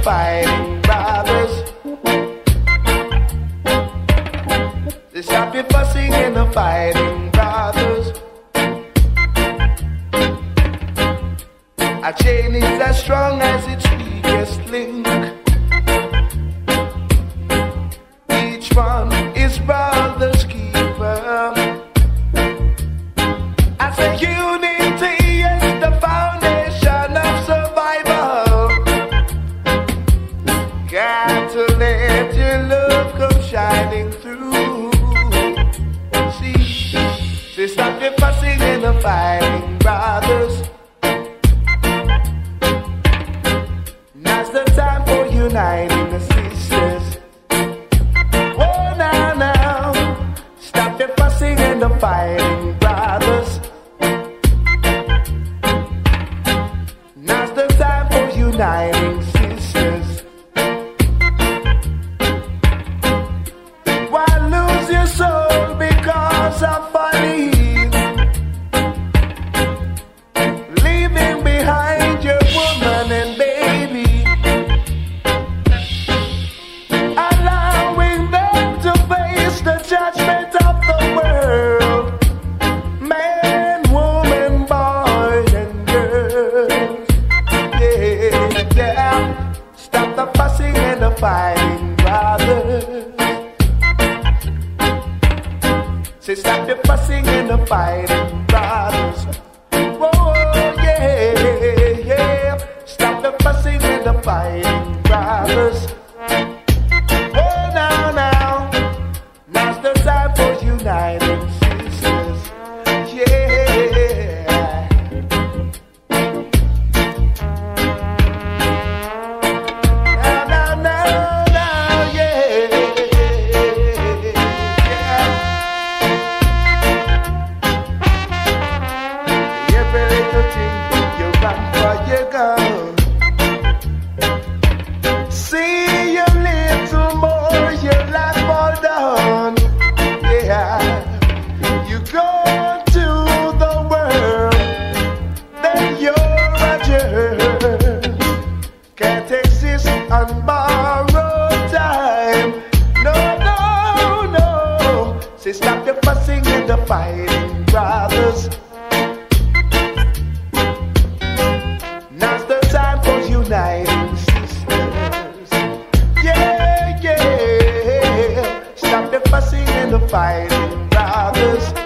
fighting brothers. Stop your fussing and the fighting brothers. A chain is as strong as its weakest link. Each one is brother's keeper. I say unity is the foundation of survival. Got to let your love come shining through. See, stop your fussing and the fighting brothers. Now's the time for uniting the sisters. Oh, now, stop your fussing and the fighting brothers. Now's the time for uniting sisters. Why lose your soul because of folly? Leaving behind your woman and baby, allowing them to face the judgment of the world. Man, woman, boys and girls. Yeah. Stop the fussing and the fighting, brothers. Say stop the fussing and the fighting, brothers. Oh, yeah. Stop the fussing and the fighting, brothers. Oh, now. Now's the time for uniting sisters. Yeah. Now, yeah. Every little thing you run for your gun. See a little more, your life all done. Yeah, you go to the world, then you're a jerk. Can't exist on borrowed time. No. Say stop the fussing and the fighting, brothers. Now's the time for uniting sisters. Yeah. Stop the fussing and the fighting, brothers.